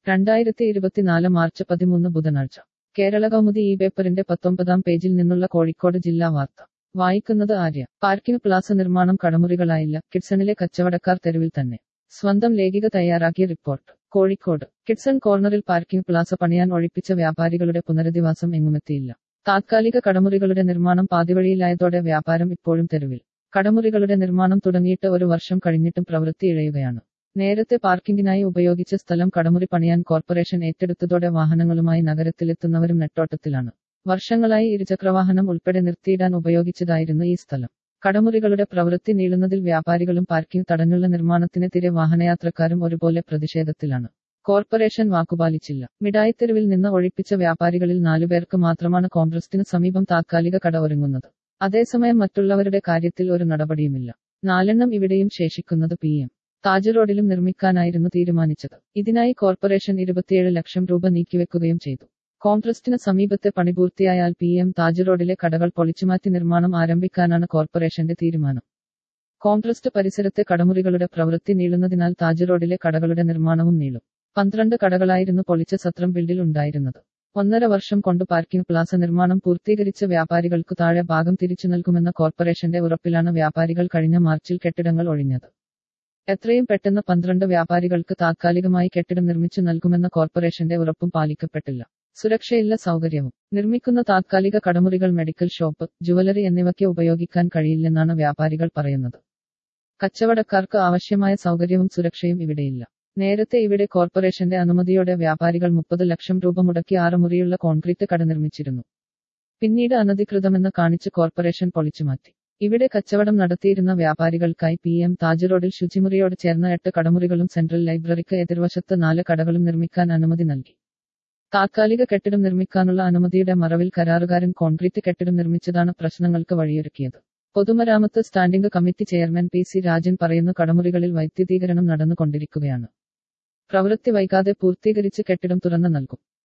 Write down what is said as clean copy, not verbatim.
2024 March 13 ബുധനാഴ്ച കേരള കൗമുദി ഈ പേപ്പറിന്റെ 19-ാം പേജിൽ നിന്നുള്ള കോഴിക്കോട് ജില്ലാ വാർത്ത വായിക്കുന്നത് ആര്യ. പാർക്കിംഗ് പ്ലാസ നിർമ്മാണം കടമുറികളായില്ല, കിഡ്സണിലെ കച്ചവടക്കാർ തെരുവിൽ തന്നെ. സ്വന്തം ലേഖിക തയ്യാറാക്കിയ റിപ്പോർട്ട്. കോഴിക്കോട് കിഡ്സൺ കോർണറിൽ പാർക്കിംഗ് പ്ലാസ പണിയാൻ ഒഴിപ്പിച്ച വ്യാപാരികളുടെ പുനരധിവാസം എങ്ങുമെത്തിയില്ല. താത്കാലിക കടമുറികളുടെ നിർമ്മാണം പാതിവഴിയിലായതോടെ വ്യാപാരം ഇപ്പോഴും തെരുവിൽ. കടമുറികളുടെ നിർമ്മാണം തുടങ്ങിയിട്ട് ഒരു വർഷം കഴിഞ്ഞിട്ടും പ്രവൃത്തി ഇഴയുകയാണ്. നേരത്തെ പാർക്കിംഗിനായി ഉപയോഗിച്ച സ്ഥലം കടമുറി പണിയാൻ കോർപ്പറേഷൻ ഏറ്റെടുത്തതോടെ വാഹനങ്ങളുമായി നഗരത്തിലെത്തുന്നവരും നെട്ടോട്ടത്തിലാണ്. വർഷങ്ങളായി ഇരുചക്രവാഹനം ഉൾപ്പെടെ നിർത്തിയിടാൻ ഉപയോഗിച്ചതായിരുന്നു ഈ സ്ഥലം. കടമുറികളുടെ പ്രവൃത്തി നീളുന്നതിൽ വ്യാപാരികളും പാർക്കിംഗ് തടഞ്ഞുള്ള നിർമ്മാണത്തിനെതിരെ വാഹനയാത്രക്കാരും ഒരുപോലെ പ്രതിഷേധത്തിലാണ്. കോർപ്പറേഷൻ വാക്കുപാലിച്ചില്ല. മിഠായിത്തെരുവിൽ നിന്ന് ഒഴിപ്പിച്ച വ്യാപാരികളിൽ 4 പേർക്ക് മാത്രമാണ് കോംപ്രസ്റ്റിന് സമീപം താത്കാലിക കട ഒരുങ്ങുന്നത്. അതേസമയം മറ്റുള്ളവരുടെ കാര്യത്തിൽ ഒരു നടപടിയുമില്ല. 4 എണ്ണം ഇവിടെയും ശേഷിക്കുന്നത് PM താജ് റോഡിലും നിർമ്മിക്കാനായിരുന്നു തീരുമാനിച്ചത്. ഇതിനായി കോർപ്പറേഷൻ 27 ലക്ഷം രൂപ നീക്കിവെക്കുകയും ചെയ്തു. കോംപ്രസ്റ്റിന് സമീപത്തെ പണി പൂർത്തിയായാൽ PM താജ് റോഡിലെ കടകൾ പൊളിച്ചുമാറ്റി നിർമ്മാണം ആരംഭിക്കാനാണ് കോർപ്പറേഷന്റെ തീരുമാനം. കോംപ്രസ്റ്റ് പരിസരത്തെ കടമുറികളുടെ പ്രവൃത്തി നീളുന്നതിനാൽ താജ് റോഡിലെ കടകളുടെ നിർമ്മാണവും നീളും. 12 കടകളായിരുന്നു പൊളിച്ച സത്രം ബിൽഡിൽ ഉണ്ടായിരുന്നത്. 1.5 വർഷം കൊണ്ട് പാർക്കിംഗ് പ്ലാസ നിർമ്മാണം പൂർത്തീകരിച്ച വ്യാപാരികൾക്കു താഴെ ഭാഗം തിരിച്ചു നൽകുമെന്ന കോർപ്പറേഷന്റെ ഉറപ്പിലാണ് വ്യാപാരികൾ കഴിഞ്ഞ മാർച്ചിൽ കെട്ടിടങ്ങൾ ഒഴിഞ്ഞത്. എത്രയും പെട്ടെന്ന് 12 വ്യാപാരികൾക്ക് താത്കാലികമായി കെട്ടിടം നിർമ്മിച്ചു നൽകുമെന്ന കോർപ്പറേഷന്റെ ഉറപ്പും പാലിക്കപ്പെട്ടില്ല. സുരക്ഷയില്ല, സൗകര്യവും. നിർമ്മിക്കുന്ന താത്കാലിക കടമുറികൾ മെഡിക്കൽ ഷോപ്പ്, ജുവലറി എന്നിവയ്ക്ക് ഉപയോഗിക്കാൻ കഴിയില്ലെന്നാണ് വ്യാപാരികൾ പറയുന്നത്. കച്ചവടക്കാർക്ക് ആവശ്യമായ സൗകര്യവും സുരക്ഷയും ഇവിടെയില്ല. നേരത്തെ ഇവിടെ കോർപ്പറേഷന്റെ അനുമതിയോടെ വ്യാപാരികൾ 30 ലക്ഷം രൂപ മുടക്കി 6 മുറിയുള്ള കോൺക്രീറ്റ് കട നിർമ്മിച്ചിരുന്നു. പിന്നീട് അനധികൃതമെന്ന് കാണിച്ച് കോർപ്പറേഷൻ പൊളിച്ചുമാറ്റി. ഇവിടെ കച്ചവടം നടത്തിയിരുന്ന വ്യാപാരികൾക്കായി PM താജ് റോഡിൽ ശുചിമുറിയോട് ചേർന്ന 8 കടമുറികളും സെൻട്രൽ ലൈബ്രറിക്ക് എതിർവശത്ത് 4 കടകളും നിർമ്മിക്കാൻ അനുമതി നൽകി. താത്കാലിക കെട്ടിടം നിർമ്മിക്കാനുള്ള അനുമതിയുടെ മറവിൽ കരാറുകാരൻ കോൺക്രീറ്റ് കെട്ടിടം നിർമ്മിച്ചതാണ് പ്രശ്നങ്ങൾക്ക് വഴിയൊരുക്കിയത്. പൊതുമരാമത്ത് standing committee chairman PC Rajan പറയുന്നു, കടമുറികളിൽ വൈദ്യുതീകരണം നടന്നുകൊണ്ടിരിക്കുകയാണ്. പ്രവൃത്തി വൈകാതെ പൂർത്തീകരിച്ച് കെട്ടിടം തുറന്നു നൽകും.